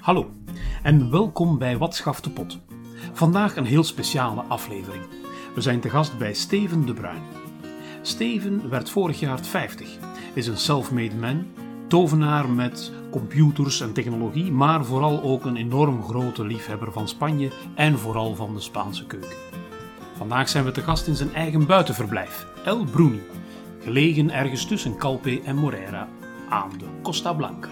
Hallo en welkom bij Wat schaft de pot. Vandaag een heel speciale aflevering. We zijn te gast bij Steven de Bruin. Steven werd vorig jaar 50, is een self-made man, tovenaar met computers en technologie, maar vooral ook een enorm grote liefhebber van Spanje en vooral van de Spaanse keuken. Vandaag zijn we te gast in zijn eigen buitenverblijf, El Bruni, gelegen ergens tussen Calpe en Morera aan de Costa Blanca.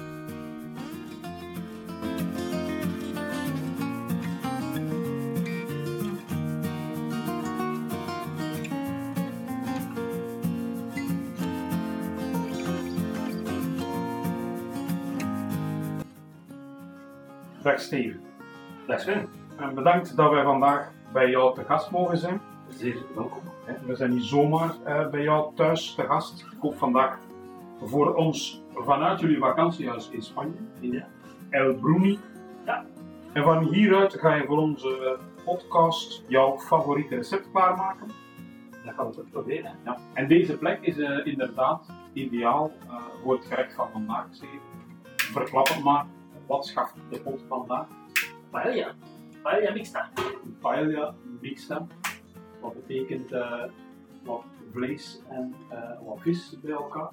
Dag Steven. Dag Sven. En bedankt dat wij vandaag bij jou te gast mogen zijn. Zeer welkom. We zijn niet zomaar bij jou thuis te gast. Ik hoop vandaag voor ons vanuit jullie vakantiehuis in Spanje, Ja. El Bruni. Ja. En van hieruit ga je voor onze podcast jouw favoriete recept klaarmaken. Dat gaan we proberen. Ja. En deze plek is inderdaad ideaal voor het gerecht van vandaag, Steven. Verklap het maar. Wat schaft de pot vandaag? Paella. Paella mixta. Paella mixta. Wat betekent wat vlees en wat vis bij elkaar.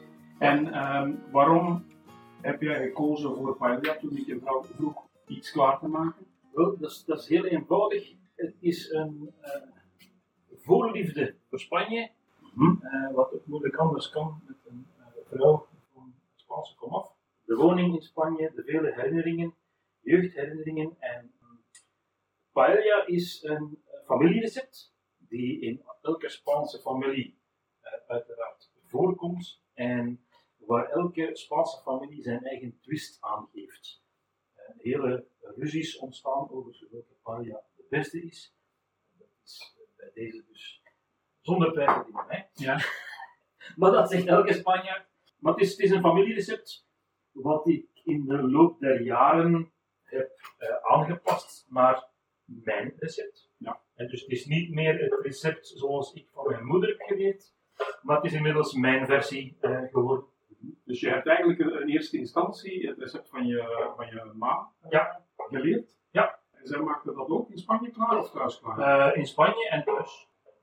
En waarom heb jij gekozen voor paella toen ik je vrouw vroeg iets klaar te maken? Wel, dat is heel eenvoudig. Het is een voorliefde voor Spanje. Wat ook moeilijk anders kan met een vrouw van Spaanse komaf. De woning in Spanje, de vele herinneringen, jeugdherinneringen. En paella is een familierecept die in elke Spaanse familie uiteraard voorkomt en waar elke Spaanse familie zijn eigen twist aan geeft. Hele ruzies ontstaan over welke paella de beste is. Dat is bij deze dus zonder twijfel in mij. Ja. Maar dat zegt elke Spanjaard. Maar het is een familierecept wat ik in de loop der jaren heb aangepast naar mijn recept. Ja. En dus het is niet meer het recept zoals ik van mijn moeder heb geleerd, maar het is inmiddels mijn versie geworden. Dus je hebt eigenlijk in eerste instantie het recept van je ma geleerd? Ja. En zij maakte dat ook in Spanje klaar of thuis klaar? In Spanje en thuis.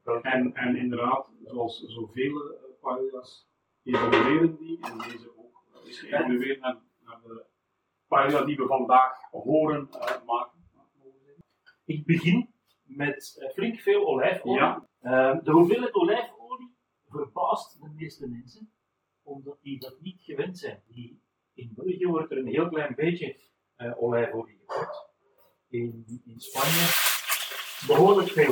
En inderdaad, zoals zoveel paellas, evolueren die en deze ook. Dus geëvolueerd naar de paella die we vandaag horen maken. Ik begin met flink veel olijfolie. Ja. De hoeveelheid olijfolie verbaast de meeste mensen, omdat die dat niet gewend zijn. In België wordt er een heel klein beetje olijfolie gebruikt. In Spanje behoorlijk veel.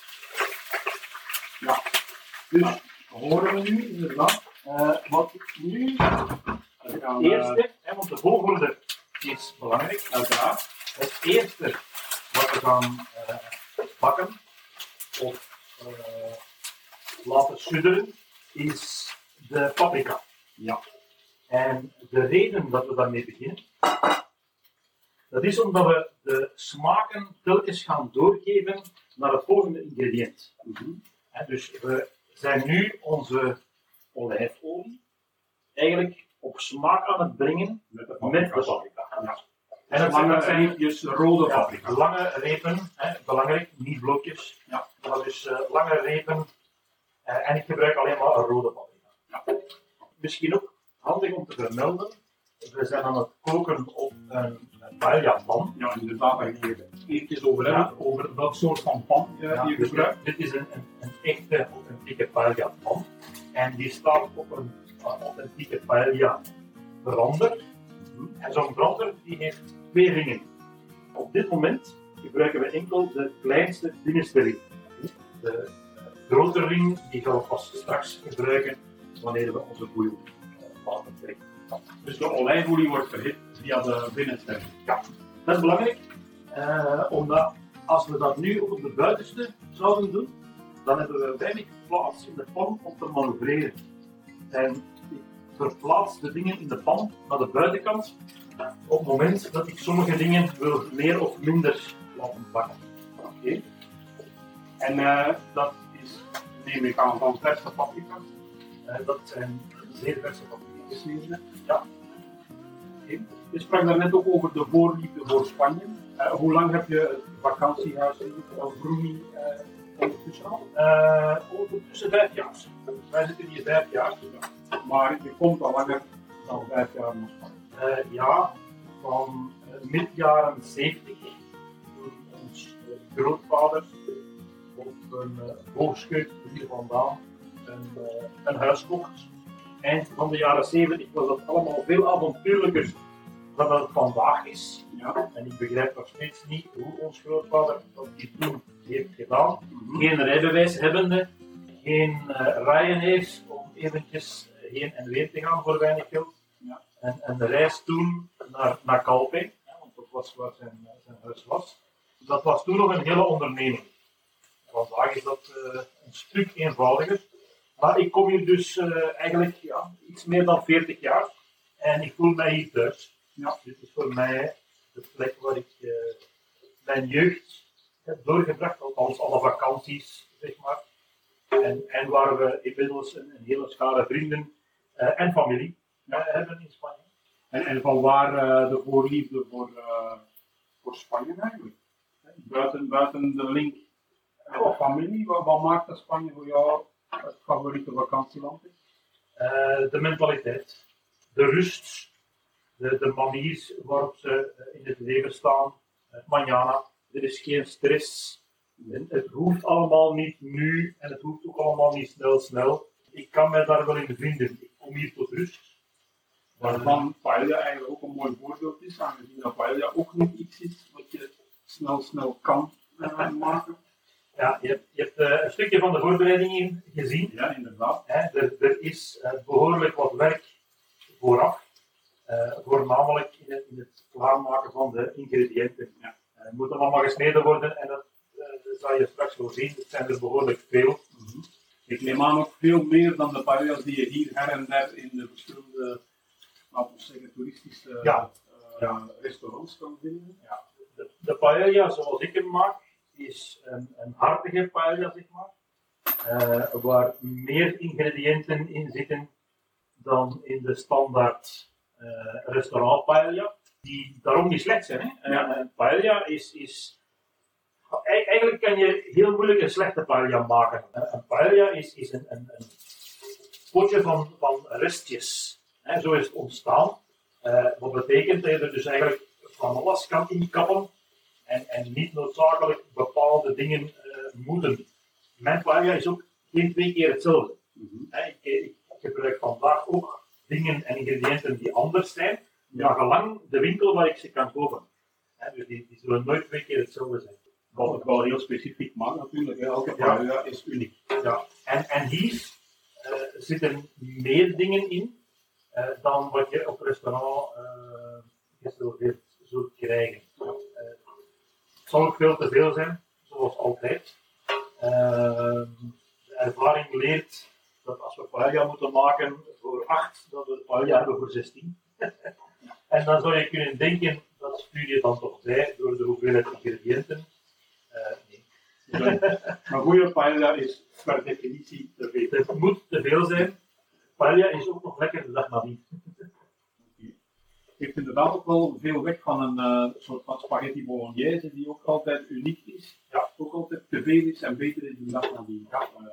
Ja. Dus horen we nu inderdaad. Wat ik nu het eerste, want de volgorde is belangrijk, uiteraard. Het eerste wat we gaan bakken of laten sudderen is de paprika. Ja. En de reden dat we daarmee beginnen, dat is omdat we de smaken telkens gaan doorgeven naar het volgende ingrediënt. Dus we zijn nu onze olijfolie eigenlijk op smaak aan het brengen met de paprika. Ja. En dat zijn niet rode paprika. Lange repen, belangrijk, niet blokjes. Ja. Maar dus lange repen en ik gebruik alleen maar een rode paprika. Ja. Misschien ook handig om te vermelden, we zijn aan het koken op een paella pan. Ja, inderdaad, daar ging je eventjes over hebben, over welk soort van pan die je dus gebruikt. dit is een echte authentieke paella pan. En die staat op een authentieke paella brander. En zo'n brander die heeft 2 ringen. Op dit moment gebruiken we enkel de kleinste binnenste ring. De grote ring die gaan we pas straks gebruiken wanneer we onze bouillon laten trekken. Dus de olijfolie wordt verhit via de binnenste ring. Ja, dat is belangrijk, omdat als we dat nu op de buitenste zouden doen, dan hebben we weinig plaats in de pan om te manoeuvreren. En ik verplaats de dingen in de pan naar de buitenkant op het moment dat ik sommige dingen wil meer of minder laten bakken. Oké. En dat is, neem ik aan, van verse paprika. Dat zijn zeer verse paprika's. Gesneden. Ja. Je sprak daarnet ook over de voorliefde voor Spanje. Hoe lang heb je het vakantiehuis in Bruni ondertussen al? Ondertussen 5 jaar. Wij zitten hier 5 jaar. Maar je komt al langer dan 5 jaar naar Spanje. Ja, van mid-jaren 70. Toen ons grootvader op een boogscheut hier vandaan een huis kocht. Eind van de jaren 70 was dat allemaal veel avontuurlijker dan het vandaag is. Ja. En ik begrijp nog steeds niet hoe ons grootvader dat hier toen heeft gedaan. Geen rijbewijs hebbende, geen Ryanair om eventjes heen en weer te gaan voor weinig geld. Ja. En een reis toen naar Calpe, want dat was waar zijn huis was. Dat was toen nog een hele onderneming. Vandaag is dat een stuk eenvoudiger. Maar ik kom hier dus eigenlijk iets meer dan 40 jaar en ik voel mij hier thuis. Ja. Dit is voor mij de plek waar ik mijn jeugd heb doorgebracht, althans alle vakanties, zeg maar. En waar we inmiddels een hele schare vrienden en familie hebben in Spanje. En van waar de voorliefde voor Spanje eigenlijk? Buiten de link met de familie, wat maakt dat Spanje voor jou het favoriete vakantieland? De mentaliteit, de rust, de manier waarop ze in het leven staan. Mañana, er is geen stress. Het hoeft allemaal niet nu en het hoeft ook allemaal niet snel. Ik kan mij daar wel in vinden. Ik kom hier tot rust. Waarvan paella eigenlijk ook een mooi voorbeeld is, aangezien dat paella ook niet iets is wat je snel kan maken. Ja, je hebt een stukje van de voorbereiding hier gezien. Ja, inderdaad. Er is behoorlijk wat werk vooraf. Voornamelijk in het klaarmaken van de ingrediënten. Ja. Het moet allemaal gesneden worden en dat zal je straks wel zien. Het zijn er behoorlijk veel. Mm-hmm. Ik neem aan ook veel meer dan de paellas die je hier her en der in de verschillende, laten we zeggen, toeristische restaurants kan vinden. Ja. De paella zoals ik hem maak is een hartige paella, zeg maar. Waar meer ingrediënten in zitten dan in de standaard restaurant paella, die daarom niet slecht zijn. Hè? Ja. Paella is eigenlijk kan je heel moeilijk een slechte paella maken. Een paella is een potje van restjes. Zo is het ontstaan. Wat betekent dat je er dus eigenlijk van alles kan inkappen en niet noodzakelijk bepaalde dingen moeten. Mijn paella is ook geen 2 keer hetzelfde. Mm-hmm. Ik gebruik vandaag ook dingen en ingrediënten die anders zijn, maar gelang de winkel waar ik ze kan kopen. Dus die zullen nooit 2 keer hetzelfde zijn. Wat het wel heel specifiek maakt natuurlijk, elke paella is uniek. Ja. En hier zitten meer dingen in dan wat je op restaurant geserveerd zult krijgen. Het zal ook veel te veel zijn, zoals altijd. De ervaring leert dat als we paella moeten maken voor 8, dat we paella hebben voor 16. En dan zou je kunnen denken, dat stuur je dan toch bij door de hoeveelheid ingrediënten. Nee. Maar goede paella is per definitie te veel. Het moet te veel zijn. Paella is ook nog lekker de dag nadien. Het heeft inderdaad ook wel veel weg van een soort van spaghetti bolognese die ook altijd uniek is. Ja, ook altijd te veel is en beter is de dag nadien.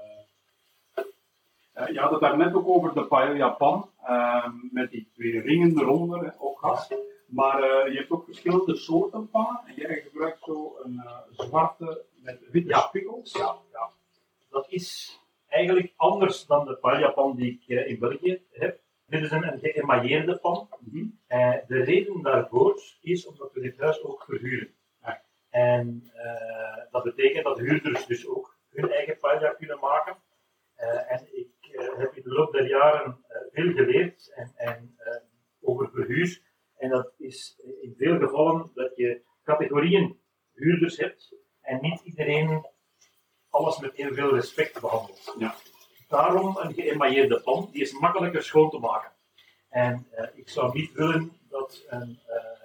Je had het daarnet ook over de paella pan, met die 2 ringen eronder op gas. Maar je hebt ook verschillende soorten pan en jij gebruikt zo een zwarte met witte spikkels. Ja. Dat is eigenlijk anders dan de paella pan die ik in België heb. Dit is een geëmailleerde pan. Mm-hmm. De reden daarvoor is omdat we dit huis ook verhuren. Ja. En dat betekent dat huurders dus ook hun eigen paella kunnen maken. En ik heb in de loop der jaren veel geleerd over verhuur. En dat is in veel gevallen dat je categorieën huurders hebt en niet iedereen alles met heel veel respect behandelt. Ja. Daarom een geëmailleerde pan, die is makkelijker schoon te maken. En ik zou niet willen dat een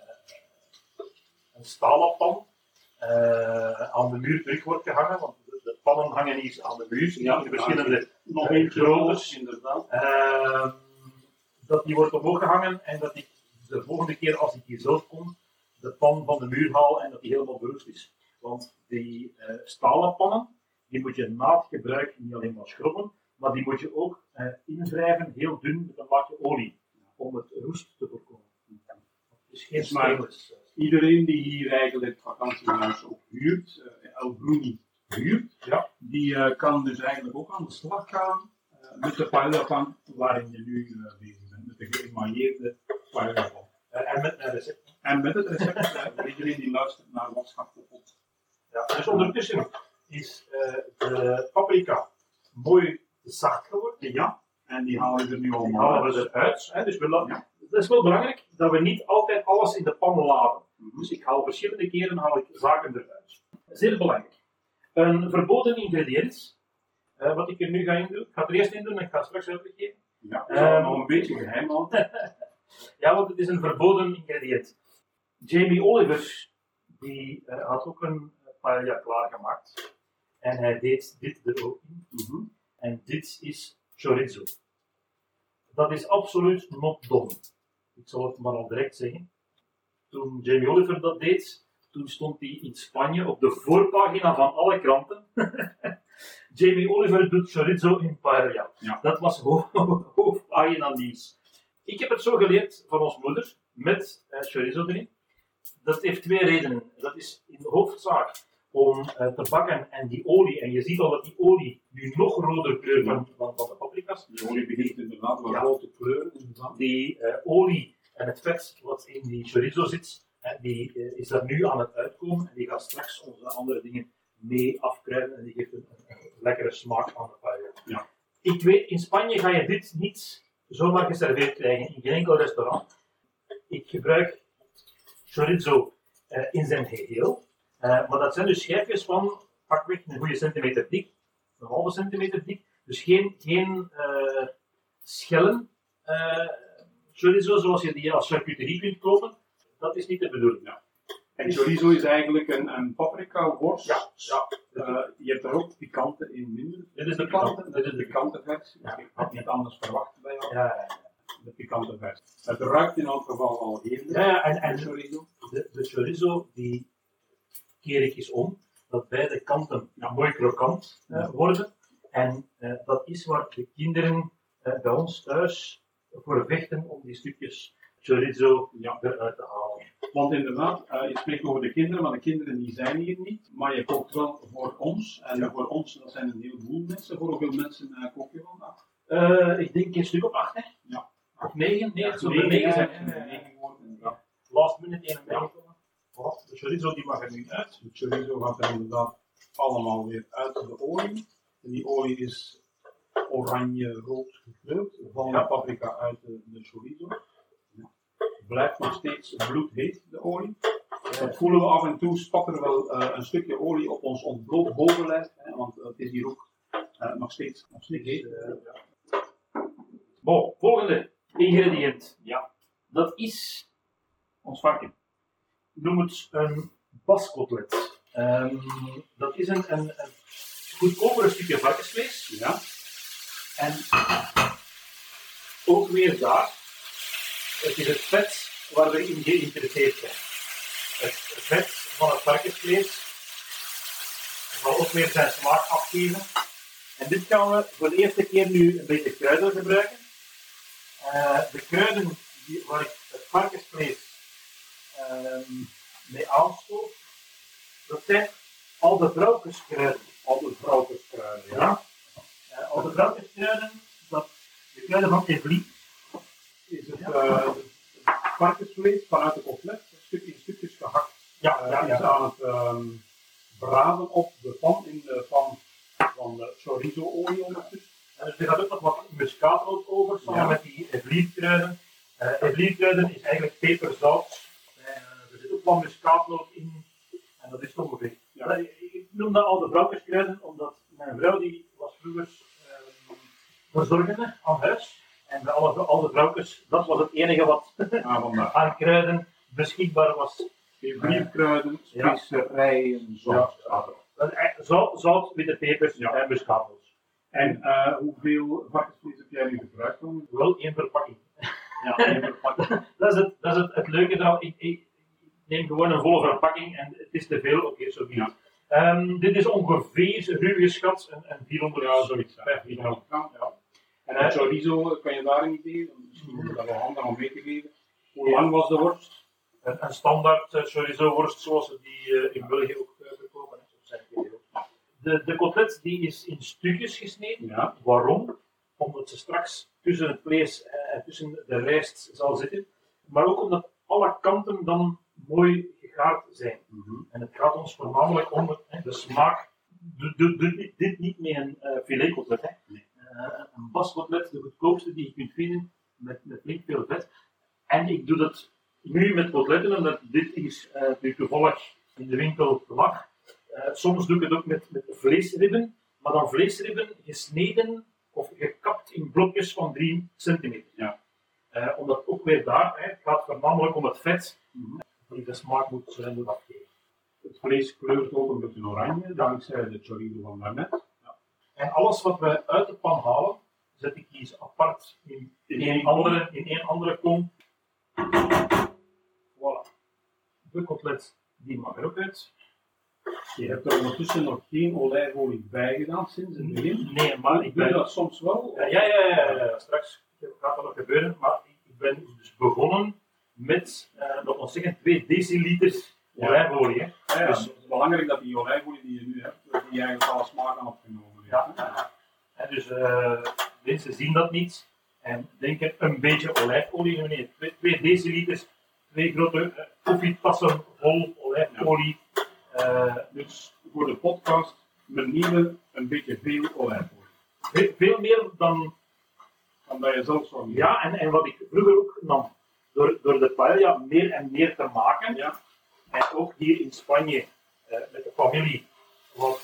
stalen pan aan de muur terug wordt gehangen, want de pannen hangen hier aan de muur, in verschillende nog een groottes. inderdaad. Dat die wordt omhoog gehangen en dat ik de volgende keer als ik hier zelf kom, de pan van de muur haal en dat die helemaal beroest is. Want die stalen pannen, die moet je na het gebruik niet alleen maar schrobben, maar die moet je ook invrijven, heel dun, met een laagje olie, om het roest te voorkomen. Het is geen stainless. Iedereen die hier eigenlijk vakantiehuis ook huurt, El Bruni huurt, Ja. die kan dus eigenlijk ook aan de slag gaan met de paella waarin je nu bezig bent, met de geëmailleerde paella. En met een recept. En met het recept voor iedereen die luistert naar Wat Schaft de Pot. Ja, dus ondertussen is de paprika mooi zacht geworden. Ja, en die halen we er nu Die allemaal halen we uit. eruit. Hè, dus Ja. dat is wel belangrijk dat we niet altijd alles in de pan laten. Mhm. Dus ik haal verschillende keren zaken eruit. Zeer belangrijk. Een verboden ingrediënt, wat ik er nu ga in doen. Ik ga het er eerst in doen en ik ga het straks uitleg geven. Ja, we gaan nog een beetje geheim houden. Ja, want het is een verboden ingrediënt. Jamie Oliver die had ook een paella klaargemaakt. En hij deed dit er ook in. Mhm. En dit is chorizo. Dat is absoluut not dom. Ik zal het maar al direct zeggen. Toen Jamie Oliver dat deed, toen stond hij in Spanje op de voorpagina van alle kranten. Jamie Oliver doet chorizo in paella. Ja. Dat was hoofdpagina nieuws. Ik heb het zo geleerd van ons moeder, met chorizo erin. Dat heeft twee redenen. Dat is in de hoofdzaak om te bakken en die olie, en je ziet al dat die olie nu nog roder kleurt dan de paprika's. De olie begint inderdaad wel Ja. rood te kleuren. Inderdaad. Die olie en het vet wat in die chorizo zit, die is daar nu aan het uitkomen en die gaat straks onze andere dingen mee afkruiden en die geeft een lekkere smaak aan de paella. Ja. Ik weet, in Spanje ga je dit niet zomaar geserveerd krijgen in geen enkel restaurant. Ik gebruik chorizo in zijn geheel, maar dat zijn dus schijfjes van pakweg een goede centimeter dik, een halve centimeter dik, dus geen schellen chorizo zoals je die als charcuterie kunt kopen. Dat is niet de bedoeling. Ja. En chorizo is eigenlijk een paprika worst. Ja. Je hebt er ook pikante in minder. Dit is de pikante, pikante. dit is de pikante versie. Ja. Ik had niet anders verwacht bij jou. Ja, De pikante versie. Het ruikt in elk geval al heerlijk. en Chorizo. de chorizo die keer ik eens om, dat beide kanten mooi krokant worden. En dat is waar de kinderen bij ons thuis voor vechten om die stukjes chorizo eruit te halen. Want inderdaad, je spreekt over de kinderen, maar de kinderen die zijn hier niet. Maar je kookt wel voor ons. En voor ons, dat zijn een heleboel mensen. Voor hoeveel mensen kook je vandaag? Ik denk een stuk op 8, hè? Ja. Of 9? Nee, het zullen er 9 9 zijn. zijn. 9 worden. Ja. Last minute 1 en bijgekomen. De chorizo die mag er nu uit. De chorizo gaat er inderdaad allemaal weer uit de olie. En die olie is oranje-rood gekleurd. Van de paprika uit de chorizo. Ja. Blijft nog steeds bloedheet, de olie. Dat voelen we af en toe, spat er wel een stukje olie op ons ontbloot bovenlijf. Want het is hier ook nog steeds heet. Bon, volgende ingrediënt. Ja, dat is ons varken. Ik noem het een baskotlet. Dat is een goedkoper stukje varkensvlees. Ja. En ook weer daar, het is het vet waar we in geïnteresseerd zijn. Het vet van het varkensvlees zal ook weer zijn smaak afgeven. En dit gaan we voor de eerste keer nu een beetje kruiden gebruiken. De kruiden waar ik het varkensvlees mee aanstoot, dat zijn al de vrouwkeskruiden. Al de vrouwkeskruiden, Ja. Al de vrouwkeskruiden, de kruiden van Evlie. Is het varkensvlees vanuit de kotlet, in stukjes gehakt. Is aan het braden op de pan, in de pan van de chorizo-olie ondertussen. Dus er gaat ook nog wat muskaatnoot over, samen met die Evlie-kruiden. Evlie-kruiden is eigenlijk peperzout. Er zit ook wat muskaatnoot in. En dat is toch ongeveer. Ja. Ik noem dat al de vrouwkeskruiden, omdat mijn vrouw die was vroeger verzorgende aan huis. En bij al de vrouwkes, dat was het enige wat aan kruiden beschikbaar was. Vierkruiden, specerijen, zout. Zout, witte pepers en muskaatnoot. En hoeveel varkensvlees heb jij nu gebruikt dan? Wel 1 verpakking. Ja, geen verpakking. Dat is het leuke eraan. Ik neem gewoon een volle verpakking en het is te veel. Oké, zo niet. Dit is ongeveer ruw geschat een 400 Ja, zoiets. 400 gram. Ja. En het chorizo, kan je daar een idee? Misschien moet je dat wel handig om mee te geven. Hoe lang was de worst? Een standaard chorizo worst zoals we die in België ook verkopen. De kotelet die is in stukjes gesneden. Ja. Waarom? Omdat ze straks tussen het vlees en tussen de rijst zal zitten. Maar ook omdat alle kanten dan mooi gegaard zijn. En het gaat ons voornamelijk om de smaak. Doe dit niet met een filetkotelet. Nee. Een baskotelet, de goedkoopste die je kunt vinden, met flink veel vet. En ik doe dat nu met koteletten, omdat dit is nu toevallig in de winkel lag. Soms doe ik het ook met vleesribben, maar dan vleesribben gesneden of gekapt in blokjes van 3 centimeter. Ja. Omdat ook weer daar, het gaat voornamelijk om het vet die de smaak moet afgeven. Het vlees kleurt ook een beetje oranje, dankzij de chorizo van daarnet. Ja. En alles wat we uit de pan halen, zet ik hier apart in één andere kom. Voilà. De kotelet die mag er ook uit. Je hebt er ondertussen nog geen olijfolie bij gedaan sinds het begin. Nee, maar ik Doe je ben... dat soms wel? Ja, straks gaat dat nog gebeuren, maar ik ben dus begonnen met, dat wil zeggen, 2 deciliter olijfolie. Ja, Dus, het is belangrijk dat die olijfolie die je nu hebt, dat die eigenlijk alle smaak aan opgenomen heeft. Dus mensen zien dat niet en denken een beetje olijfolie. Nee, 2 deciliter, 2 grote koffietassen vol olijfolie. Dus voor de podcast, benieuwen een beetje veel olijfolie. Veel meer dan dat je zelf zo. ja, en wat ik vroeger ook nam, door de paella meer en meer te maken. Ja. En ook hier in Spanje met de familie wat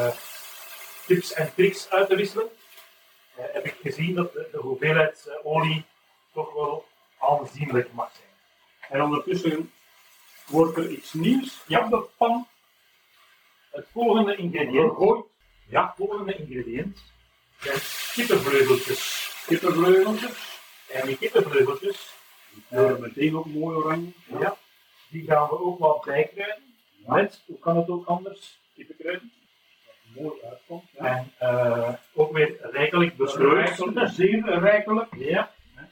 tips en tricks uit te wisselen, heb ik gezien dat de hoeveelheid olie toch wel aanzienlijk mag zijn. En ondertussen wordt er iets nieuws op de pan. Het volgende ingrediënt. Gegooid. Ja, het volgende ingrediënt zijn kippenvleugeltjes. Kippenvleugeltjes. En die kippenvleugeltjes, Meteen ook mooi oranje. ja, die gaan we ook wat bijkruiden. Ja. Met, hoe kan het ook anders? Kippenkruiden. Dat mooi uitkomt. Ja. En ook weer rijkelijk bestrooid. Zeer rijkelijk. Ja.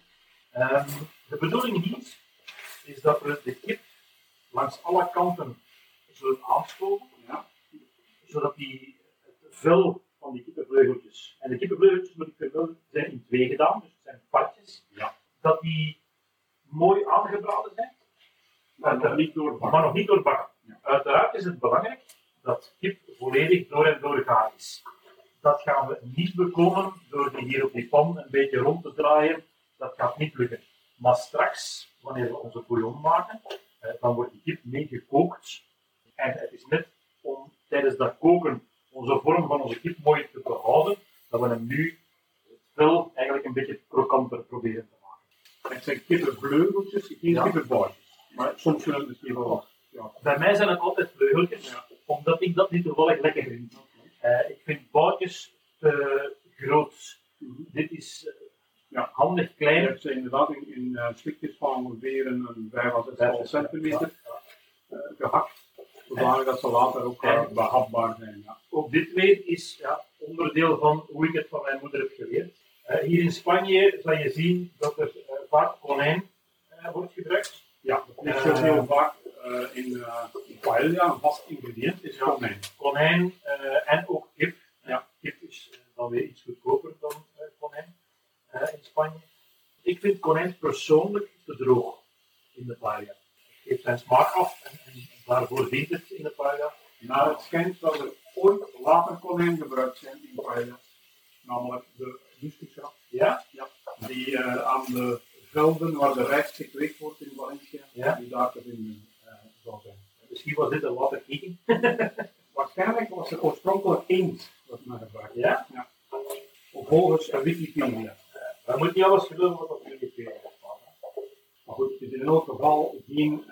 De bedoeling hier is dat we de kip langs alle kanten zullen aanstoken, zodat het vel van die kippenvleugeltjes, en de kippenvleugeltjes moet ik vermelden, zijn in 2 gedaan, dus het zijn partjes, dat die mooi aangebraden zijn, Maar nog niet doorbakken. maar nog niet doorbakken. Ja. Uiteraard is het belangrijk dat kip volledig door en door gaar is. Dat gaan we niet bekomen door die hier op die pan een beetje rond te draaien. Dat gaat niet lukken. Maar straks, wanneer we onze bouillon maken, dan wordt die kip mee gekookt. En het is net om tijdens dat koken onze vorm van onze kip mooi te behouden, dat we hem nu het vel eigenlijk een beetje krokanter proberen te maken. Het zijn kippenvleugeltjes, geen kippenboutjes. Maar soms zullen het misschien wel wat. Ja. Bij mij zijn het altijd vleugeltjes, omdat ik dat niet toevallig lekker vind. Ik vind boutjes te groot. Dit is handig klein. Je hebt ze inderdaad in stukjes van ongeveer een 5 à 6 centimeter gehakt. Zodanig dat ze later ook behapbaar zijn. Ja. Ook dit weer is onderdeel van hoe ik het van mijn moeder heb geleerd. Hier in Spanje zal je zien dat er vaak konijn wordt gebruikt. Ja, dat is ook heel vaak in paella, een vast ingrediënt is konijn. Konijn en ook kip. Kip is dan weer iets goedkoper dan konijn in Spanje. Ik vind konijn persoonlijk te droog in de paella. Het geeft zijn smaak af en daarvoor dient het in de paella. Nou, het schijnt dat er ooit waterkonijn gebruikt zijn in paella. Namelijk de Muscusha. Ja? Ja. Die aan de velden waar de rijst gekweekt wordt in Valencia, die daar te vinden zal zijn. Misschien was dit een waterkieking. Waarschijnlijk was er oorspronkelijk eend dat men gebruikt. Ja? Ja. Volgens Wikipedia. We moeten niet alles geloven wat op Wikipedia staat. Maar goed, het is in elk geval geen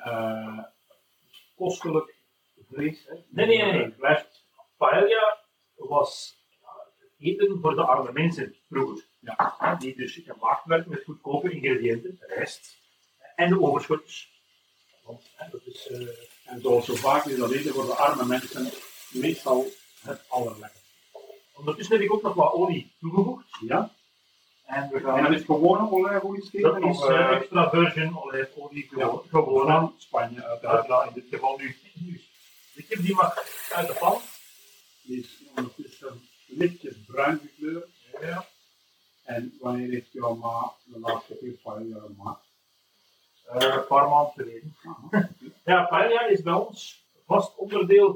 kostelijk vlees. Hè. Nee. Paella was eten voor de arme mensen vroeger. Ja, die dus gemaakt werd met goedkope ingrediënten, rijst en de overschot. Want dat is, En zoals zo vaak is dat eten voor de arme mensen meestal het allerlekkerste. ondertussen heb ik ook nog wat olie toegevoegd. Ja? En we En gaan. dat is gewone olijfolie steken? Dat is extra virgin olijfolie, gewoon van Spanje uiteraard. ja, in dit geval nu. De kip die mag uit de pan. Die is ondertussen lichtjes bruin gekleurd. Ja. En wanneer heeft jouw ma de laatste keer paella gemaakt? Een paar maanden geleden. Ja, paella is bij ons vast onderdeel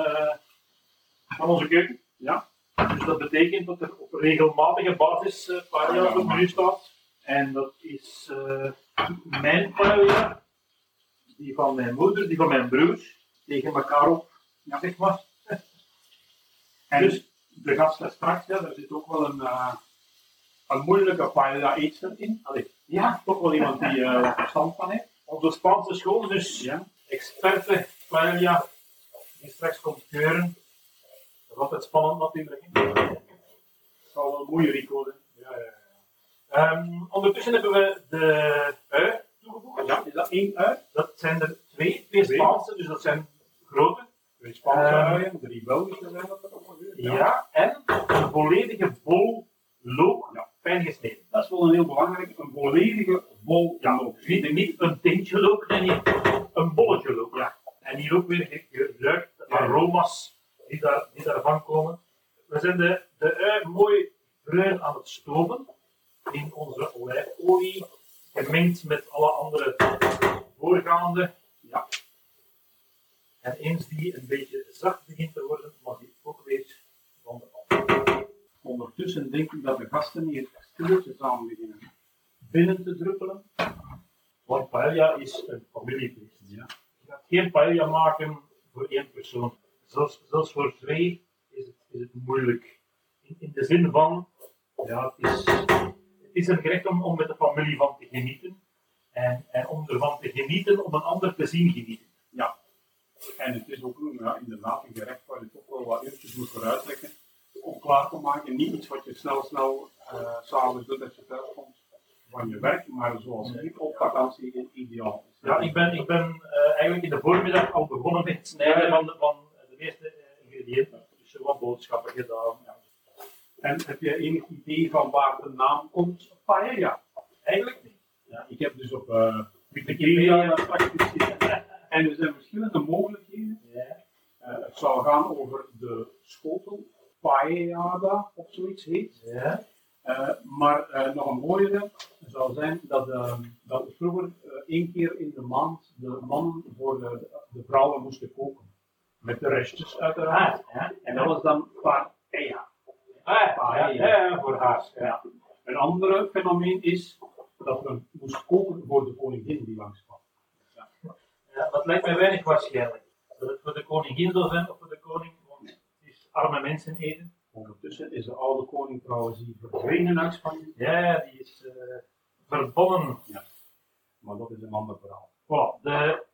van onze keuken. Ja. Dus dat betekent dat er op regelmatige basis paella op het menu staat. En dat is mijn paella, die van mijn moeder, die van mijn broers, tegen elkaar op, ja, zeg maar. En Dus de gasten straks, ja, daar zit ook wel een moeilijke paella-eetster in. allee, Ja, toch wel iemand die er verstand van heeft. onze Spaanse school, dus Ja. experte paella, die straks komt keuren. Dat is altijd spannend natuurlijk. Het zal wel een mooie Rico zijn. Ondertussen hebben we de ui toegevoegd. Ja, is dat 1 ui? Dat zijn er twee Spaanse, dus dat zijn grote. 2 Spaanse uien, 3 Belgische zijn dat er ongeveer. Ja, en een volledige bol look, Ja. fijn gesneden. Dat is wel een heel belangrijk, een volledige bol look. Niet een tintje look, nee, een bolletje look. Ja. En hier ook weer geruikt de aroma's die daarvan komen. We zijn de ui mooi bruin aan het stoven in onze olijfolie, gemengd met alle andere voorgaande. Ja. En eens die een beetje zacht begint te worden, mag die ook weer van de pan. Ondertussen denk ik dat de gasten hier stilletjes aan beginnen binnen te druppelen. Want paella is een familiefeest. Ja. Je gaat geen paella maken voor één persoon. Zelfs voor twee is het moeilijk. In de zin van, ja, het is een gerecht om met de familie van te genieten. En om ervan te genieten, om een ander te zien genieten. Ja. En het is ook inderdaad een gerecht waar je toch wel wat uurtjes moet vooruitrekken om klaar te maken. Niet iets wat je snel s'avonds doet als je thuis komt van je werk, maar zoals ik op vakantie ideaal is. Ja, ik ben eigenlijk in de voormiddag al begonnen met het snijden van de eerste ingrediënten. Dus wat boodschappen gedaan. Ja. En heb je enig idee van waar de naam komt? Paella. Eigenlijk niet. Ja, ik heb dus op Wikipedia straks gezien. En er zijn verschillende mogelijkheden. Ja. Het zou gaan over de schotel, paellada of zoiets heet. Ja. Maar nog een mooiere zou zijn dat vroeger 1 keer in de maand de mannen voor de vrouwen moesten koken. Met de restjes uiteraard. Ja. En dat was dan paella. Ja, voor haar. Ja. Een ander fenomeen is dat men moest koken voor de koningin die langskwam. Ja, dat lijkt mij weinig waarschijnlijk. Dat het voor de koningin zou zijn of voor de koning, want het is arme mensen eten. Ondertussen is de oude koning trouwens hier verdwenen uit Spanje. Ja, die is verbannen. Maar dat is een ander verhaal. Voilà, de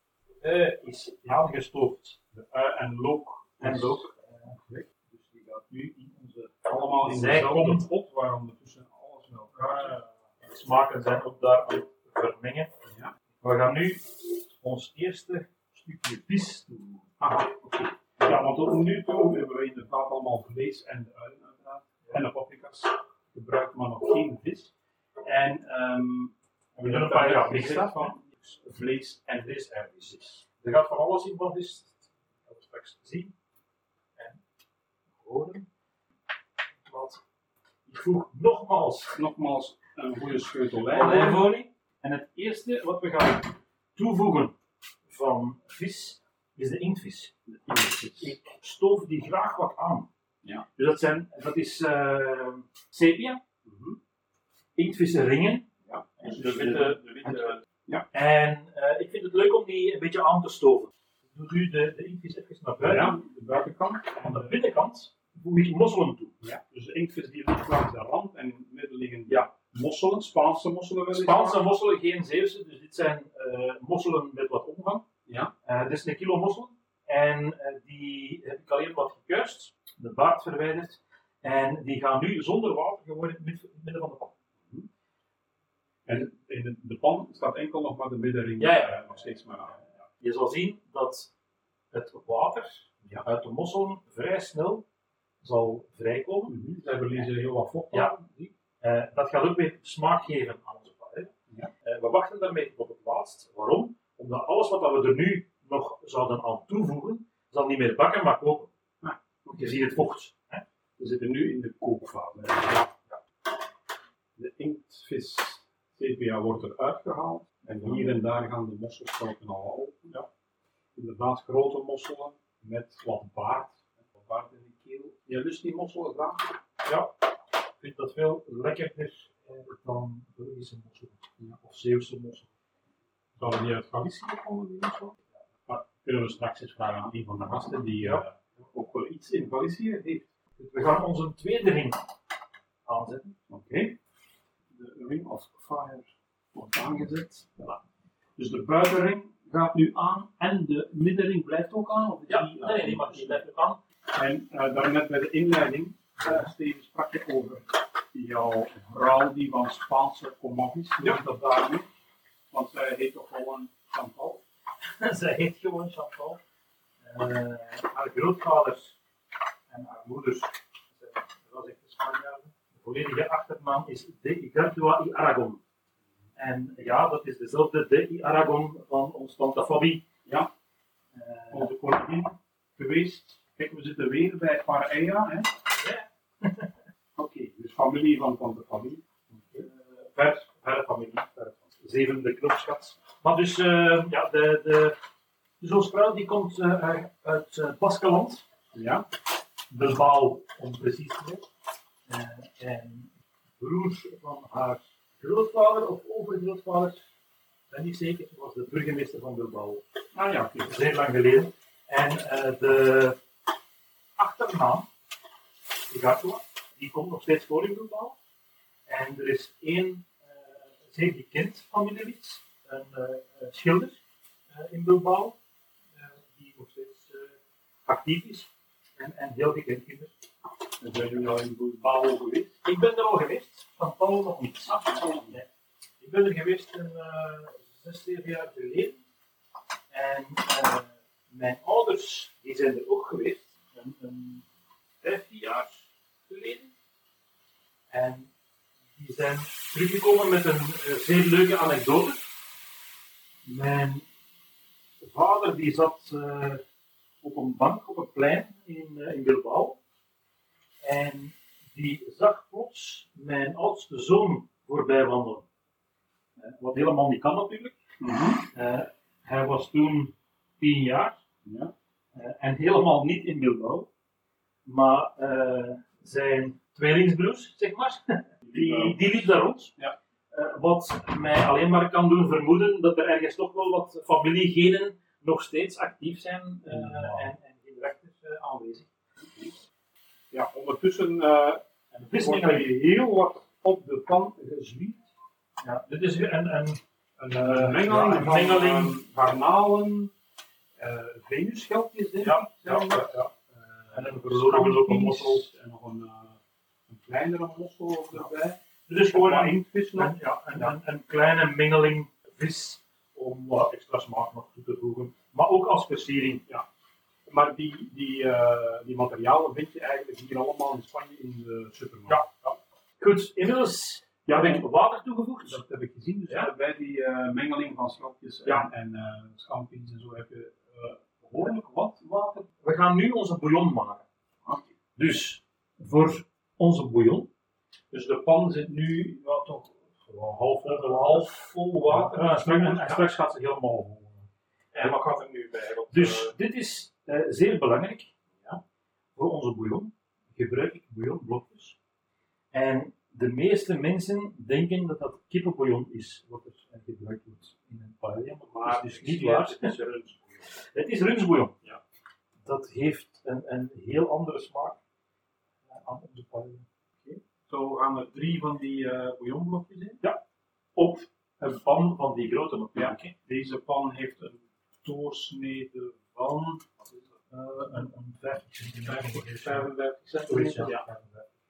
is aangestoofd. De ui en look. En look. Dus die gaat nu in allemaal in Zij dezelfde komt. pot, waar ondertussen alles met elkaar. De smaken zijn ook daar aan het vermengen. Ja. We gaan nu ons eerste stukje vis doen. Aha, oké. Ja, want tot nu toe hebben we inderdaad allemaal vlees en de uien uiteraard. En de paprika's gebruikt, maar nog geen vis. En We doen een paar jaar gezegd van vlees en Vis en vis. Er gaat van alles in van vis. Dat gaan we straks zien en horen. Want ik voeg nogmaals een goede scheut olijf. olijfolie. En het eerste wat we gaan toevoegen van vis is de inktvis. Ik stoof die graag wat aan. Ja. Dus dat is sepia, inktvisringen. Ja. Dus Dus de witte. En ik vind het leuk om die een beetje aan te stoven. Doe u de inktvis even naar buiten. Ja, de buitenkant. Aan de binnenkant voeg ik mosselen toe. Ja. Dus de inktvis die ligt langs de rand en in het midden liggen mosselen, Spaanse mosselen weliswaar. Spaanse mosselen, geen Zeeuwse, dus dit zijn mosselen met wat omvang. Ja. Dit is 1 kilo mosselen. En die heb ik alleen wat gekuist, de baard verwijderd. En die gaan nu zonder water gewoon in het midden van de pan. En in de pan staat enkel nog maar de middenring Ja. nog steeds maar aan. Je zal zien dat het water uit de mosselen vrij snel zal vrijkomen. Zij verliezen heel wat vocht. Ja. Dat gaat ook weer smaak geven aan onze paella. Ja. We wachten daarmee tot het laatst. Waarom? Omdat alles wat we er nu nog zouden aan toevoegen, zal niet meer bakken, maar koken. Je ziet het vocht. Hè? We zitten nu in de kookfase. De inktvis sepia wordt eruit gehaald. En hier en daar gaan de mosselschoten al open. Ja. Inderdaad grote mosselen met wat baard. Wat baard in de keel. Je lust die mosselen graag? Ja, ik vind dat veel lekkerder dan Belgische mosselen. Of Zeeuwse mosselen. Zouden die uit Galicië komen, die mosselen? Maar kunnen we straks eens vragen aan een van de gasten die ook wel iets in Galicië heeft. We gaan onze tweede ring aanzetten. Oké. De Ring of Fire wordt aangezet. Voilà. Dus de buitenring gaat nu aan en de middenring blijft ook aan? Of is Ja, die nee, die blijft ook aan. En daarnet bij de inleiding, Steven, sprak je over jouw vrouw die van Spaanse komaf is. Hoe zit dat daar nu? Want zij heet toch gewoon Chantal? Zij heet gewoon Chantal. Haar grootvader en haar moeder, dat was echt een Spanjaarden. De volledige achternaam is de Igartua y Aragon. En ja, dat is dezelfde de y Aragon van ons tante Fabi. Ja. Onze koningin geweest. Kijk, we zitten weer bij Paella, hè? Ja. Oké, dus familie van tante Fabi. Verre familie. Zevende knopschat. Maar dus, ja, dus onze vrouw die komt uit Baskeland. Ja. Bilbao, om precies te zijn. En broer van haar grootvader of overgrootvader, ben niet zeker, was de burgemeester van Bilbao. Ah ja, oké. Zeer lang geleden. En de achternaam, Igartua, die komt nog steeds voor in Bilbao. En er is één zeer gekend familielid, een schilder in Bilbao, die nog steeds actief is en heel gekend kinder. En zijn jullie al in Bilbao geweest? Ik ben er al geweest, van Paul nog niet. Nee. Ik ben er geweest 6, 7 jaar geleden. En mijn ouders die zijn er ook geweest, een 15 jaar geleden. En die zijn teruggekomen met een zeer leuke anekdote. Mijn vader die zat op een bank op een plein in Bilbao. En die zag plots mijn oudste zoon voorbij wandelen. Wat helemaal niet kan natuurlijk. Hij was toen 10 jaar. Ja. En helemaal niet in Bilbao. Maar zijn tweelingsbroers, zeg maar, die liep daar rond. Ja. Wat mij alleen maar kan doen vermoeden dat er ergens toch wel wat familiegenen nog steeds actief zijn en geen rechters aanwezig. Ja, ondertussen En de wordt er heel wat op de pan gezwierd. Ja, dit is weer Een mengeling van garnalen, venusschelpjes, denk ik. En een verloren lopen mossel. En nog een kleinere mossel erbij. Dus gewoon Maar een, inktvis nog. een kleine mengeling vis om wat extra smaak nog toe te voegen. Maar ook als versiering. Ja. Maar die materialen vind je eigenlijk hier allemaal in Spanje in de supermarkt. Ja. Goed, inmiddels heb ik water toegevoegd. Dat heb ik gezien. Dus Ja. bij die mengeling van schalkjes en schampi's en zo heb je behoorlijk wat water. We gaan nu onze bouillon maken. Oké. Dus voor onze bouillon. Dus de pan zit nu toch half vol water. En straks gaat ze helemaal vol. En wat gaat er nu bij? Dus dit is zeer belangrijk. Ja. Voor onze bouillon gebruik ik bouillonblokjes. En de meeste mensen denken dat dat kippenbouillon is wat er gebruikt wordt in een paella. Maar dat is dus niet waar. Het is rundbouillon. Het is rundbouillon. Ja. Dat heeft een heel andere smaak aan onze paella. Zo gaan er 3 van die bouillonblokjes in. Op een pan van die grote natuurlijk. Ja. Deze pan heeft een doorsnede van Een 50 centimeter. 35 Zoiets, centimeter. ja.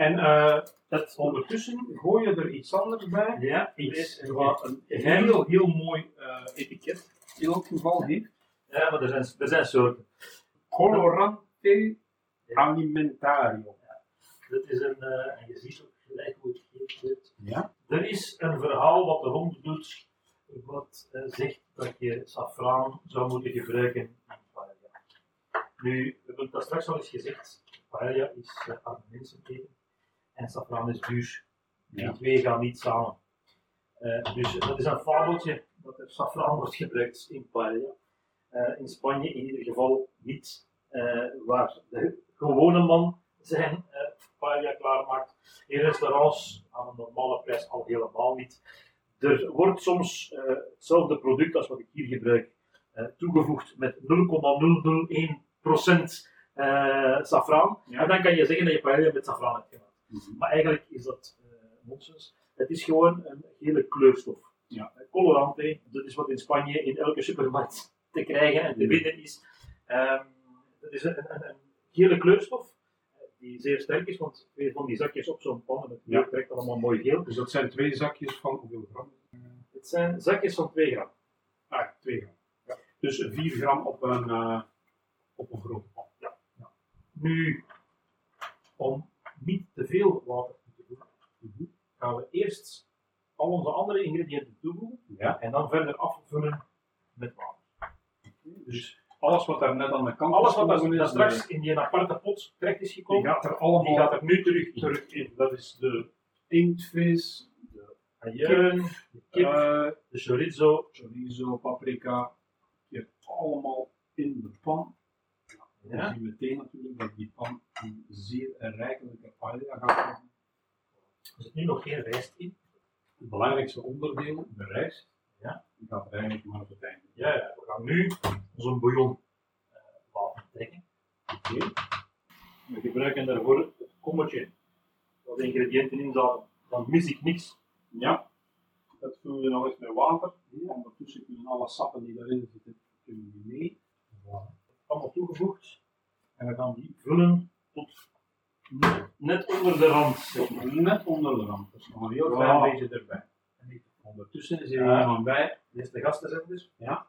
En ondertussen gooi je er iets anders bij. Ja, Iets deze- wat een heel mooi etiket in elk geval heeft. Ja, maar er zijn soorten. Colorante Alimentario. Dat is en je ziet ook gelijk hoe het heet. Ja. Er is een verhaal wat de rond doet, wat zegt dat je safraan zou moeten gebruiken in paella. Nu, we hebben dat straks al eens gezegd, paella is arme mensen eten en safraan is duur. Die Ja. twee gaan niet samen. Dus dat is een fabeltje dat er safraan wordt gebruikt in paella. In Spanje in ieder geval niet, waar de gewone man zijn paella klaarmaakt. In restaurants aan een normale prijs al helemaal niet. Er wordt soms hetzelfde product als wat ik hier gebruik toegevoegd met 0,001% safraan. Ja. En dan kan je zeggen dat je paella met safraan hebt gemaakt. Maar eigenlijk is dat nonsens. Het is gewoon een gele kleurstof. Ja. Colorante, dat is wat in Spanje in elke supermarkt te krijgen en te vinden is. Dat is een gele kleurstof die zeer sterk is, want twee van die zakjes op zo'n pan en het kleur trekt allemaal mooi geel. Dus dat zijn 2 zakjes van hoeveel gram? Het zijn zakjes van 2 gram. Ah, 2 gram. Ja. Dus 4 gram op een grote pan. Nu, om niet te veel water te doen, gaan we eerst al onze andere ingrediënten toevoegen Ja. en dan verder afvullen met water. Dus alles wat daar net aan de kant Alles wat gekomen daar is, straks in die aparte pot terecht is die gekomen, gaat er allemaal die gaat er nu terug in. Dat is de inktvis, de ajuin, de kip, de chorizo. chorizo, paprika. Je hebt allemaal in de pan. Je Ja. ziet meteen natuurlijk dat die pan een zeer rijkelijke paella gaat worden. Er zit nu nog geen rijst in. Het belangrijkste onderdeel, de rijst, Ja. die gaat er eigenlijk maar op het einde. Ja, we gaan nu onze bouillon laten trekken. Oké. We gebruiken daarvoor het kommetje waar de ingrediënten in zaten. Dan mis ik niks. Ja, dat vul je nog eens met water. Ondertussen kunnen alle sappen die erin zitten, kunnen die mee. Allemaal toegevoegd. En we gaan die vullen tot net onder de rand. zeg maar. Net onder de rand, dus nog een heel Ja. klein beetje erbij. Ondertussen is er Ja. iemand bij. Dit is de gastenzender. Ja.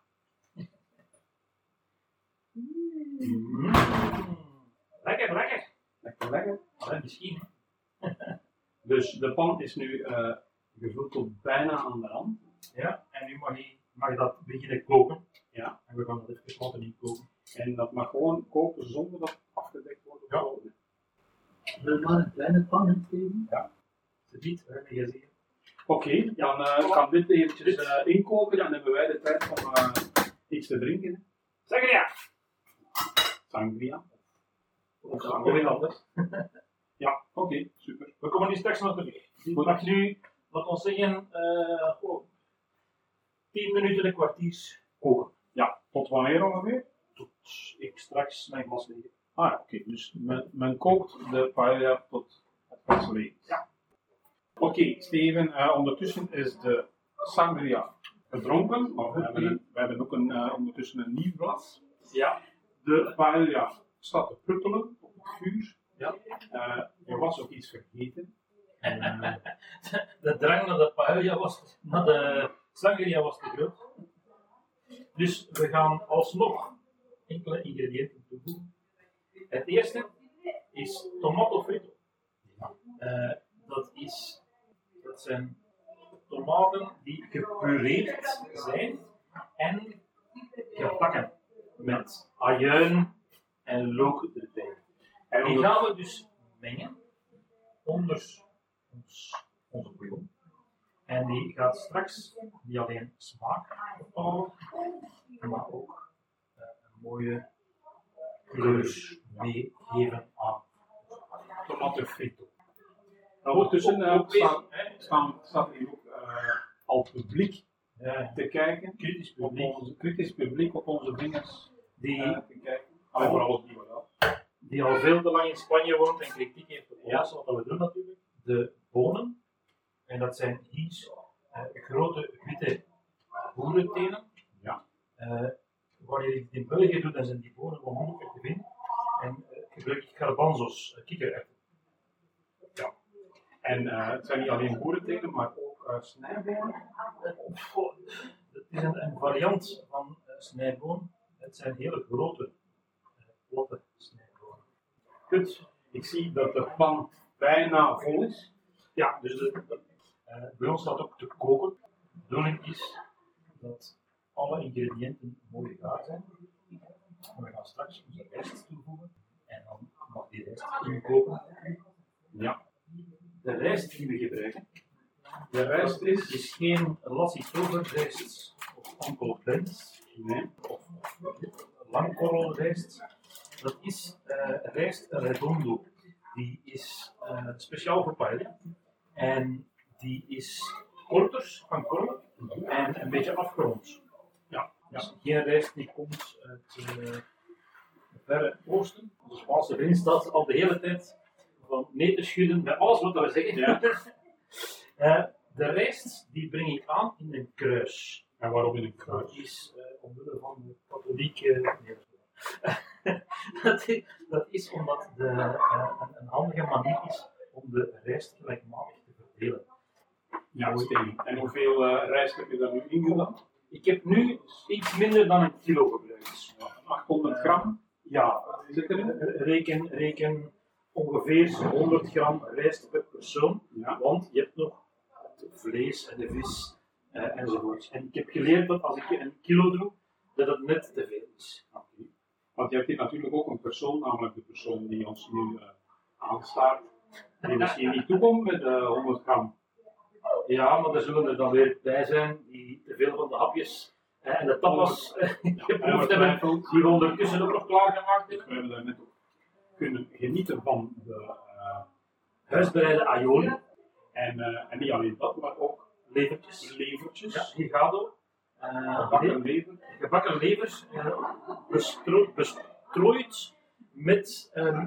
Lekker, lekker. Lekker, lekker. Ja, misschien. Dus de pan is nu gevuld tot bijna aan de rand. Ja, en nu mag je dat beginnen koken. Ja. En we gaan dat even laten in koken. En dat mag gewoon koken zonder dat het afgedekt wordt. Ja. Wil maar een kleine pan insteken? Ze niet, we hebben gezien. Oké, dan kan dit eventjes inkoken. Dan hebben wij de tijd om iets te drinken. Zeg ja! Sangria. Of iets anders. Ja, oké, super. We komen nu straks nog terug. Dit Goed. mag nu, laten we zeggen, 10 minuten, een kwartier koken. Ja, tot wanneer ongeveer? Tot ik straks mijn glas leeg. Ah ja, oké. Dus men kookt de paella tot het glas leeg is. Ja. Oké, Steven, ondertussen is de sangria gedronken, maar we hebben ook ondertussen een nieuw glas. Ja. De paella staat te pruttelen op het vuur. Ja. Er was ook iets vergeten. De drang naar de paella was, naar de sangria was te groot. Dus we gaan alsnog enkele ingrediënten toevoegen. Het eerste is tomato frito. Dat zijn tomaten die gepureerd zijn en gebakken met ajuin en look erbij. En die gaan we dus mengen onder onze bouillon. En die gaat straks niet alleen smaak bepalen, maar ook een mooie kleur meegeven aan tomato frito. Ondertussen ook weer, staat hier ook al publiek te kijken. kritisch Op publiek onze kritisch publiek op onze vingers die, te kijken. Alleen vooral op die wel. die al veel te lang in Spanje woont en kritiek heeft op alles wat we doen natuurlijk. De bonen, en dat zijn hier grote witte boerentenen. Ja. Wanneer je het in België doet, dan zijn die bonen onmogelijk te vinden. En gebruik ik garbanzos, kikkererwten. Ja. En het zijn niet alleen boerentelen, maar ook snijbonen. Het is een variant van snijboon. Het zijn hele grote, platte snijbonen. Goed, ik zie dat de pan bijna vol is. Ja, dus bij ons staat ook te koken. De bedoeling is dat alle ingrediënten mooi gaar zijn. We gaan straks onze rijst toevoegen en dan mag die rijst inkoken. Ja. De rijst die we gebruiken De rijst is geen lassi-toverrijst of enkel blend nee, of langkorrelrijst. Dat is rijst redondo. Die is speciaal voor paella. En die is korter van korrel en een beetje afgerond. ja. Dus geen rijst die komt uit het verre oosten. De Spaanse vriend staat al de hele tijd van nee te schudden bij alles wat we zeggen. Ja. De rijst die breng ik aan in een kruis. En waarom in een Dat kruis? is omwille van de katholieke. Dat is omdat een handige manier is om de rijst gelijkmatig te verdelen. Ja, Steven. En hoeveel rijst heb je daar nu in gedaan? Ik heb nu iets minder dan 1 kilo gebruikt. 800 gram? Ja, Zit erin? reken ongeveer 100 gram rijst per persoon, Ja. want je hebt nog het vlees en de vis enzovoort. En ik heb geleerd dat als ik 1 kilo doe, dat het net te veel is. Oké. Want je hebt hier natuurlijk ook een persoon, namelijk de persoon die ons nu aanstaart, die misschien niet toekomt met 100 gram. Ja, maar er zullen er dan weer bij zijn die te veel van de hapjes en de tapas geproefd hebben, die we ondertussen ook nog klaargemaakt hebben. We hebben daar net ook kunnen genieten van de Huisbereide aioli, en niet alleen dat, maar ook levertjes, levertjes, gigado, gebakken lever. gebakken levers, bestrooid met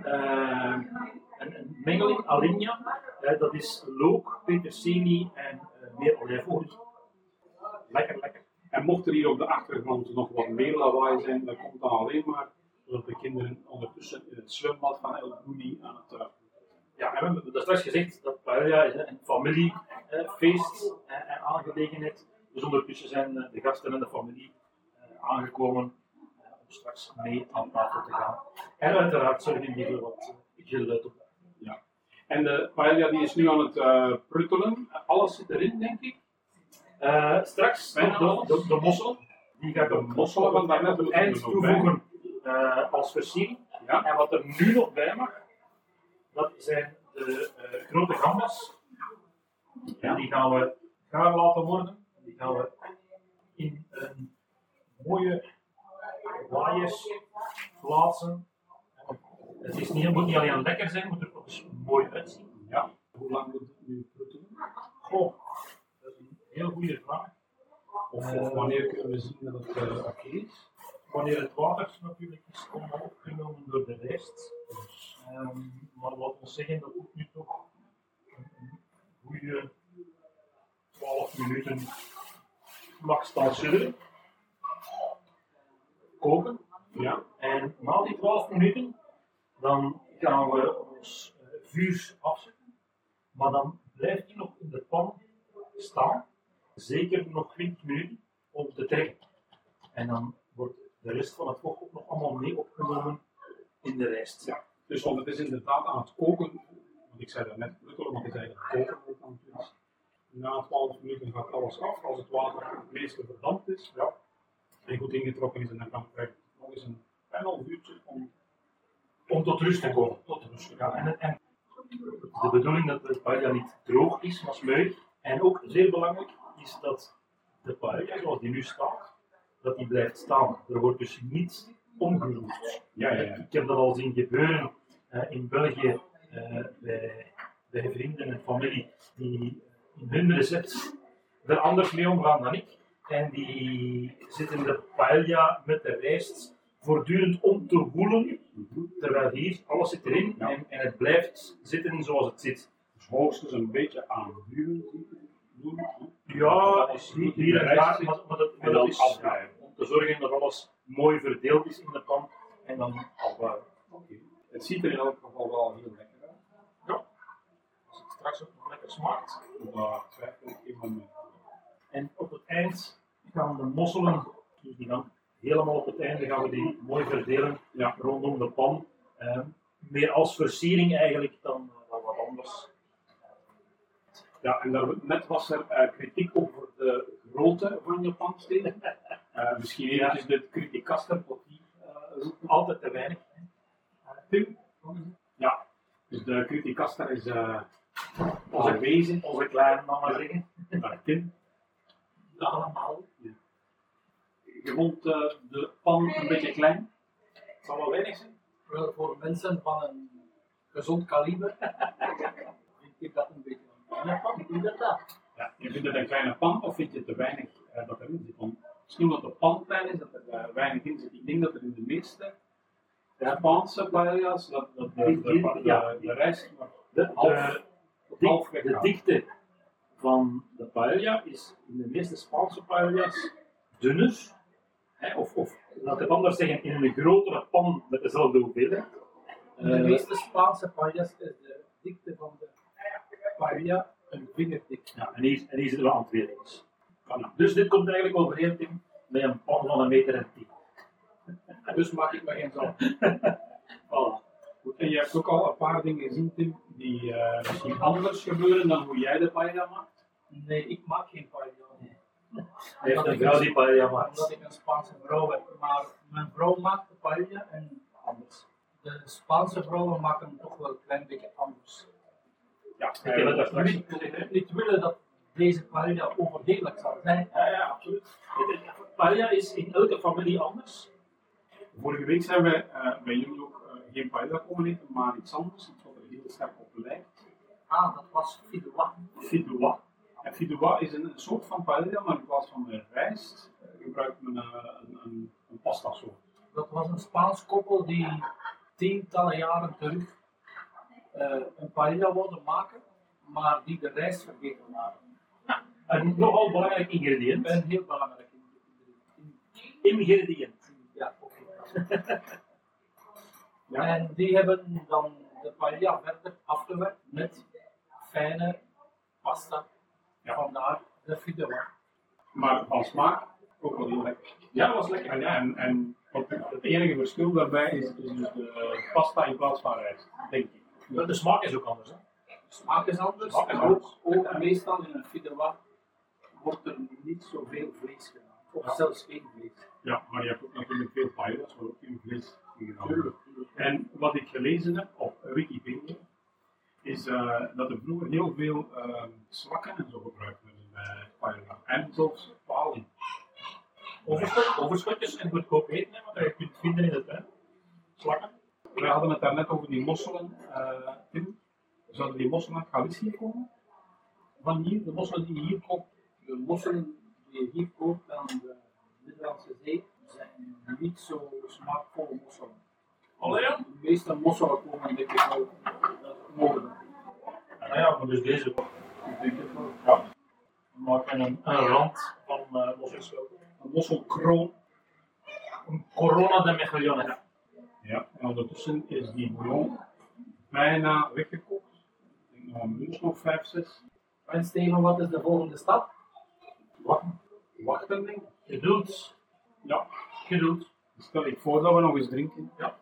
een mengeling, alinea, dat is look, peterselie en meer olijfolie. Lekker, lekker. En mocht er hier op de achtergrond nog wat meer lawaai zijn, dat komt dan alleen maar doordat de kinderen ondertussen in het zwembad van El Bouni aan het Ja, en we hebben dat straks gezegd dat paella is een familiefeest en aangelegenheid. Dus ondertussen zijn de gasten en de familie aangekomen om straks mee aan tafel te gaan. En uiteraard zorgen die voor wat geluid op. Ja. En de paella die is nu aan het pruttelen. Alles zit erin, denk ik. Straks de mosselen. Die ga ik De mosselen van daarnet op het eind toevoegen als versiering. Ja. En wat er nu nog bij mag, dat zijn de grote gambas. En die gaan we gaar laten worden. Die gaan we in een mooie waaiers plaatsen. Het moet niet alleen lekker zijn, het moet er ook eens mooi uitzien. Ja. Hoe lang moet het nu pruttelen? Goh, dat is een heel goede vraag. Of wanneer kunnen we zien dat het oké is? Wanneer het water natuurlijk is opgenomen door de rijst. Maar laten we zeggen dat het nu toch een goede 12 minuten mag staan sudderen. Koken. Ja. En na die 12 minuten dan gaan we ons vuur afzetten. Maar dan blijft hij nog in de pan staan. Zeker nog 20 minuten om te trekken. En dan wordt de rest van het vocht ook nog allemaal mee opgenomen in de rijst. Ja. Dus want het is inderdaad aan het koken. Want ik zei dat net pruttelen, want het is eigenlijk koken wordt natuurlijk. Na 12 minuten gaat alles af. Als het water het meeste verdampt is, ja, en goed ingetrokken is, en dan kan het nog eens een half uurtje Om tot rust te komen. Tot rust te gaan. En de bedoeling dat de paella niet droog is, maar smeuig. En ook zeer belangrijk is dat de paella, zoals die nu staat, dat die blijft staan. Er wordt dus niet omgeroerd. Ja. Ik heb dat al zien gebeuren in België bij vrienden en familie die in hun recept er anders mee omgaan dan ik. En die zitten de paella met de rijst voortdurend om te woelen, terwijl hier alles zit erin en het blijft zitten zoals het zit. Dus hoogstens een beetje aanduwen doen. Ja, hier en daar, maar dat is afblijven. om te zorgen dat alles mooi verdeeld is in de pan en dan afbouwen. Okay. Het ziet er in elk geval wel heel lekker uit. Ja, als het straks ook nog lekker smaakt. Daar twijfel ik helemaal mee. En op het eind gaan de mosselen, dus die gaan helemaal op het einde gaan we die mooi verdelen rondom de pan. Meer als versiering eigenlijk dan wat anders. Ja, en net was er kritiek over de grootte van je panstenen. Misschien eventjes de criticaster, wat die roept. Altijd te weinig. Tim? Ja, dus de criticaster is onze wezen. Onze kleine mama zeggen. Tim? Allemaal. Je vond de pan een beetje klein? Het zal wel weinig zijn. Wel, voor mensen van een gezond kaliber vind ik dat een beetje een kleine pan, inderdaad. Ja, je vindt het een kleine pan of vind je het te weinig dat erin zit? Want misschien omdat de pan klein is, dat er weinig in zit. Ik denk dat er in de meeste Japanse paellas, dat de rijst De dikte van de paella is in de meeste Spaanse paellas dunner. Of laat ik anders zeggen, in een grotere pan met dezelfde hoeveelheid. In de meeste Spaanse paellas is de dikte van de paella een vingerdik. Ja, en hier zitten we aan het weer eens. Dus dit komt eigenlijk overeen, Tim, met een pan van 1,10 meter. Dus maak ik me geen zorgen. Voilà. Goed, en je hebt ook al een paar dingen gezien, Tim, die misschien anders gebeuren dan hoe jij de paella maakt. Nee, ik maak geen paella. Hij heeft een vrouw die paella maakt. Omdat ik een Spaanse vrouw heb. Maar mijn vrouw maakt de paella en anders. De Spaanse vrouwen maken toch wel een klein beetje anders. Ja, Ik heb het daar straks gezegd. Niet willen dat deze paella overheerlijk zal zijn. Ja, absoluut. Paella is in elke familie anders. Vorige week zijn we bij jullie ook geen paella komen eten, maar iets anders, iets wat er heel sterk op lijkt. Ah, dat was fideuà. Fideuà. En fideuà is een soort van paella, maar in plaats van rijst gebruikt men een pasta soort. Dat was een Spaans koppel die tientallen jaren terug een paella wilden maken, maar die de rijst vergeten waren. Een nogal belangrijk ingrediënt. Een heel belangrijk Ingrediënt. Ja, oké. Ja. En die hebben dan de paella verder afgewerkt met fijne pasta. Ja. Vandaar de fideuà. Maar van smaak ook wel heel lekker. Ja, dat was lekker. En het enige verschil daarbij is dus de pasta in plaats van rijst, denk ik. Maar de smaak is ook anders. Hè? De smaak is anders. Smaak is En anders. ook meestal in een fideuà wordt er niet zoveel vlees gedaan. Of zelfs geen vlees. Ja, maar je hebt ook natuurlijk veel paellas waar ook veel vlees in gedaan wordt. En wat ik gelezen heb op Wikipedia, is dat er vroeger heel veel slakken en zo gebruikt werden bij paella. En zelfs paling. Overschotjes en goedkoop eten, hè, wat je kunt vinden in de tuin. Slakken. We hadden het daarnet over die mosselen, Tim. Zouden die mosselen uit Galicië komen? Van hier, de mosselen die je hier koopt, de mosselen die je hier koopt aan de Middellandse Zee, zijn niet zo smaakvolle mosselen. Allee, ja? De meeste mosselen komen een beetje uit het noorden. Nou ja, maar dus deze ook. Ik denk het wel. Ja. We maken een rand van mosselschotel. Een mosselkroon. Een corona de Mechelione. Ja, en ondertussen is die bouillon bijna weggekookt. Ik denk nog een minuut nog 5, 6. En Steven, wat is de volgende stap? Wachten, denk ik. Geduld. Ja, Geduld. stel ik voor dat we nog eens drinken. Ja.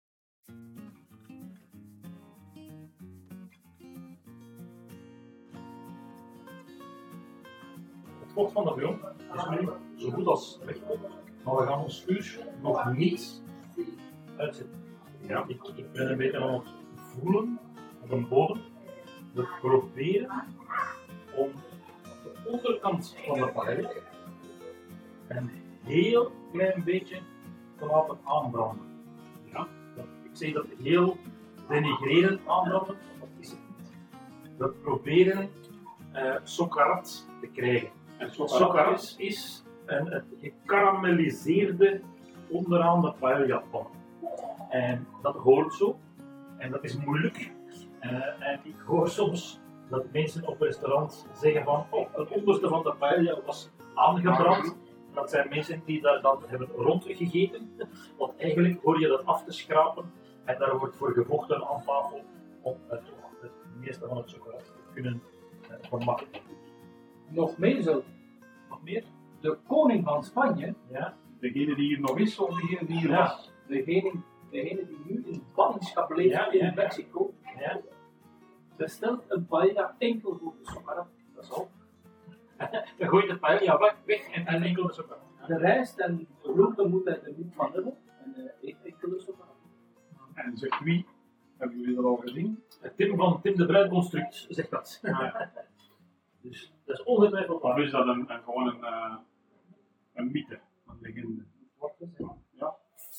Het vocht van de bouillon is nu zo goed als weggekookt. Maar we gaan ons vuur nog niet uitzetten. Ja. Ik ben een beetje aan het voelen op een bodem. We proberen om op de onderkant van de paella een heel klein beetje te laten aanbranden. Ja? Ik zeg dat heel denigrerend aanbranden, dat is het niet. We proberen sokkarat te krijgen. En Sokkarat is een gekarameliseerde onderaan de paella-pan. En dat hoort zo. En dat is moeilijk. En ik hoor soms dat mensen op restaurants zeggen van oh, het onderste van de paella was aangebrand. Dat zijn mensen die daar dan hebben rondgegeten. Want eigenlijk hoor je dat af te schrapen. En daar wordt voor gevochten aan tafel om toch het meeste van het chocolade te kunnen voor marketing. Nog meer zo. Nog meer? De koning van Spanje, Ja. Degene die hier nog is of degene die hier Ja. was? degene die nu in ballingschap leeft Ja, in ja. Mexico, Ja. bestelt een paella enkel voor de socarrat. Dat is al. Dan gooi je de paella weg en enkel de soep. De rijst en de groenten moet hij er niet van hebben. En eet enkele socarrat. En circuit, hebben jullie dat al gezien? Tim van Tim de Bruin Construct zegt dat. Dus dat is ongetwijfeld Of waar. is dat gewoon een mythe, een legende? Ja.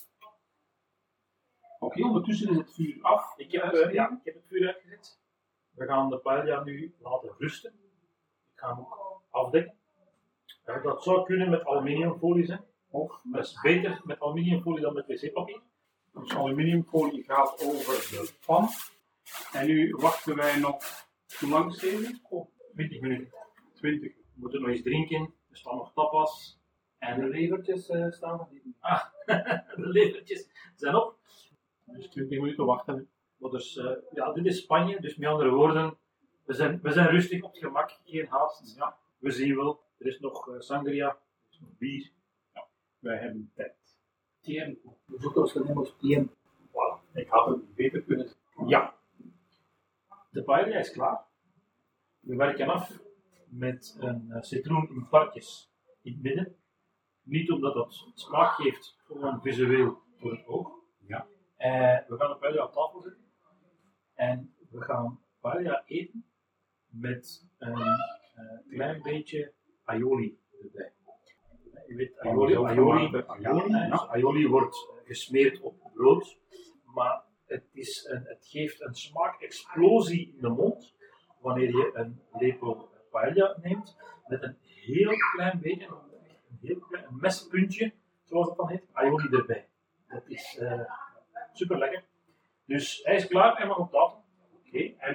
Oké, ondertussen is het vuur af. Ik heb het vuur uitgezet. We gaan de paella nu laten rusten. Ik ga hem ook afdekken. Dat zou kunnen met aluminiumfolie zijn. Of Dat is beter met aluminiumfolie dan met wc-papier. dus aluminiumfolie gaat over de pan. En nu wachten wij nog, hoe lang Steven? 20 minuten. 20. We moeten nog eens drinken. Er staan nog tapas. En De levertjes staan nog niet. de levertjes zijn op. Dus 20 minuten wachten. Maar dus, dit is Spanje. Dus met andere woorden, we zijn rustig op het gemak. Geen haast. Ja, We zien wel. Er is nog sangria. Er is nog bier. wij hebben tijd. Tiempo. Nosotros tenemos tiempo. Voilà. Ik had het niet beter kunnen zeggen. Ja. De paella is klaar. We werken af met een citroen in partjes in het midden. Niet omdat dat smaak geeft, gewoon visueel voor het oog. Ja. We gaan de paella op tafel zetten. En we gaan paella eten met een klein beetje aioli erbij. Je weet, aioli Ja. wordt gesmeerd op brood, maar het geeft een smaakexplosie in de mond wanneer je een lepel paella neemt met een heel klein beetje, een mespuntje, zoals het dan heet, aioli erbij. Dat is super lekker. Dus hij is klaar en mag op tafel. Oké, en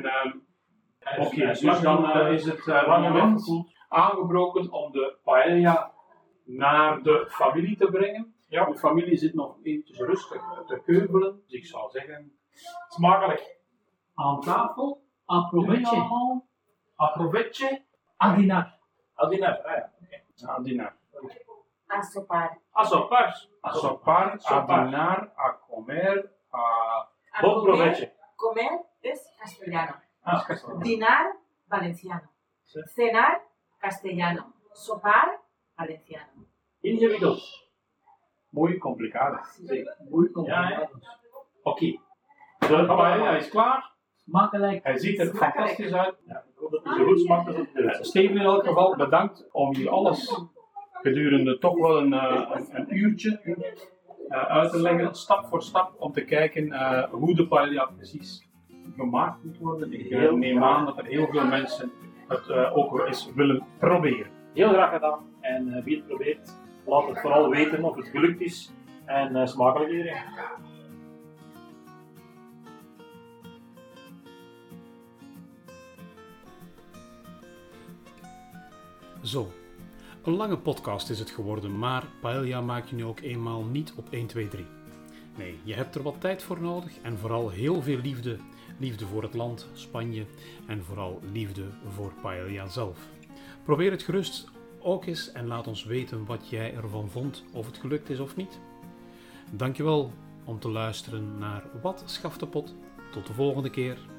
Dus dus dan is het moment aangebroken om de paella naar de familie te brengen. Ja. De familie zit nog eventjes rustig te keuvelen. Dus ik zou zeggen, Smakelijk. Aan tafel, aprovetje. Aprovetje. Adinar. Adinar. Ja. a dinar. A sopar. Asopar. A dinar, a comer, a... A Bon comer, provecho. comer es castellano. Ah, Dinar, valenciano. Sí. Cenar, castellano. Sopar, valenciano. ingewikkeld. Muy complicado. Muy Ja, complicados. Oké, de paella is klaar. Smakelijk. Hij ziet er fantastisch uit. Ja, ik hoop dat het zo goed smaakt als het eruit is. Steven in elk geval bedankt om hier alles gedurende toch wel een uurtje uit te leggen, stap voor stap, om te kijken hoe de paella precies gemaakt moet worden. Ik neem aan dat er heel veel mensen het ook eens willen proberen. Heel graag gedaan. En wie het probeert, laat het vooral weten of het gelukt is. En smakelijk iedereen. Zo, een lange podcast is het geworden, maar paella maak je nu ook eenmaal niet op 1, 2, 3. Nee, je hebt er wat tijd voor nodig en vooral heel veel liefde. Liefde voor het land, Spanje en vooral liefde voor paella zelf. Probeer het gerust ook eens en laat ons weten wat jij ervan vond, of het gelukt is of niet. Dankjewel om te luisteren naar Wat Schaft de Pot. Tot de volgende keer.